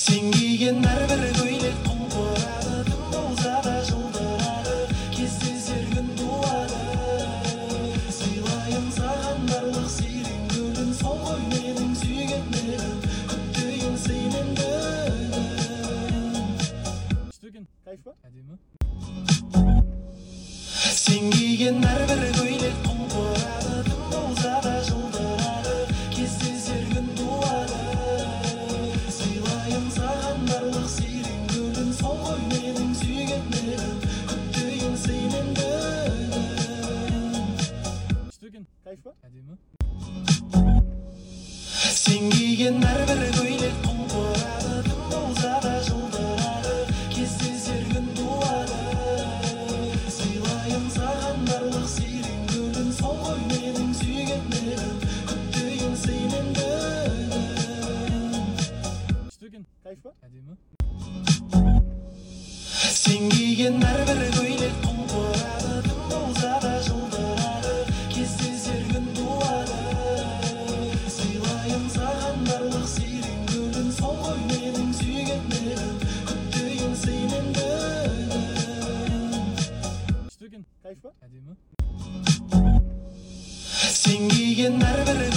Sen kiyген әрбір көйлек құлпырады, түн болса да жылтырады, кезсіз күн туады. Сыйлайын саған барлық сирен гүлін, сол ғой менің сүйген елім, күтейін сенен гүлін. Штукен, кайф па? Әдемі. Sen kiygen әрбір көйлек құлпырады, түн болса да жылтырады, кезсіз күн туады. Сыйлайын саған барлық сирен гүлін, сол ғой менің сүйген елім, күтейін сенен гүлін. Штукен, кайф па? Әдемі. Sen kiygen әрбір көйлек құлпырады, түн болса да жылтырады, кезсіз күн туады. Сыйлайын саған барлық сирен гүлін, сол ғой менің сүйген елім, күтейін сенен гүлін. Штукен, кайф па? Әдемі. Sen kiygen әрбір көйлек құлпырады, түн болса да жылтырады, кезсіз күн туады. Сыйлайын саған барлық сирен гүлін, сол ғой менің сүйген елім, күтейін сенен гүлін. Штукен, кайф па? Әдемі. Sen kiygen әрбір